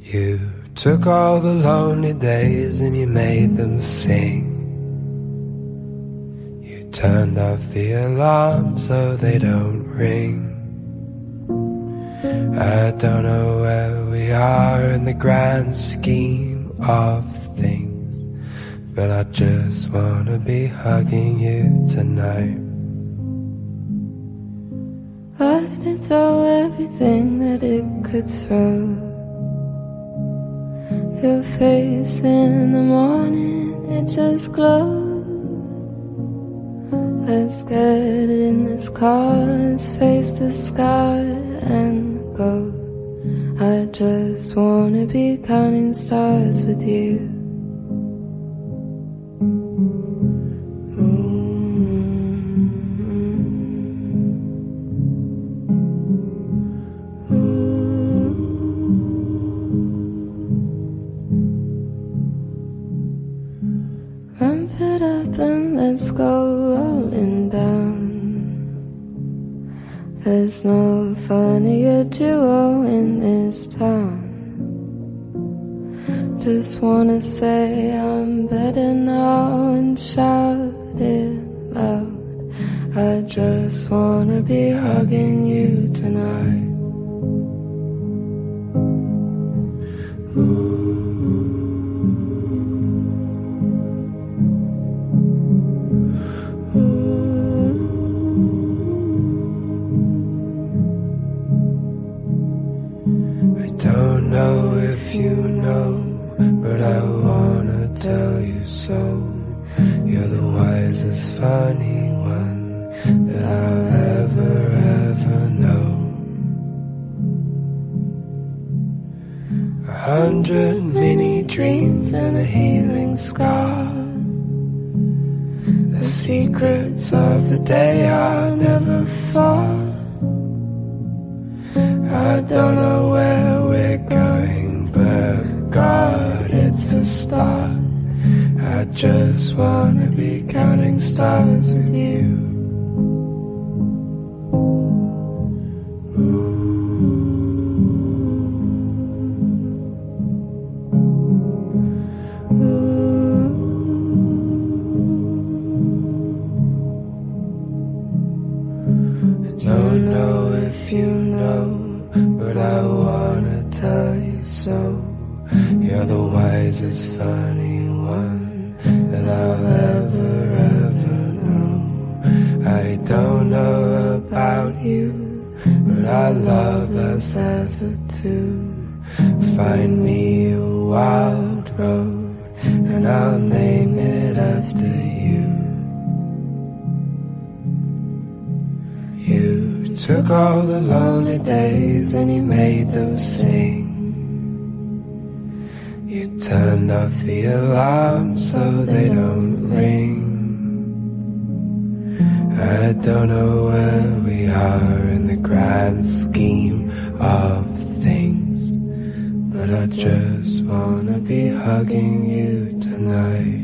You took all the lonely days and you made them sing. You turned off the alarm so they don't ring. I don't know where we are in the grand scheme of things, but I just wanna be hugging you tonight. Life did throw everything that it could throw. Your face in the morning, it just glowed. Let's get in this car, let's face the sky and go. I just wanna be counting stars with you. Ramp it up and let's go rolling down. There's no funnier duo in this town. Just wanna say I'm better now and shout it loud. I just wanna be hugging you tonight. I don't know if you know, but I wanna tell you so. You're the wisest, funny one that I'll ever know. 100 mini dreams and a healing scar. The secrets of the day are never far. I don't know where we're going, but God, it's a start. I just wanna be counting stars with you. I don't know if you know, but I wanna tell you so. You're the wisest, funny one that I'll ever know. I don't know about you, but I love us as the two. Find me a wild road, and I'll name it after you. You took all the lonely days and you made them sing. You turned off the alarm so they don't ring. I don't know where we are in the grand scheme of things, but I just wanna be hugging you tonight.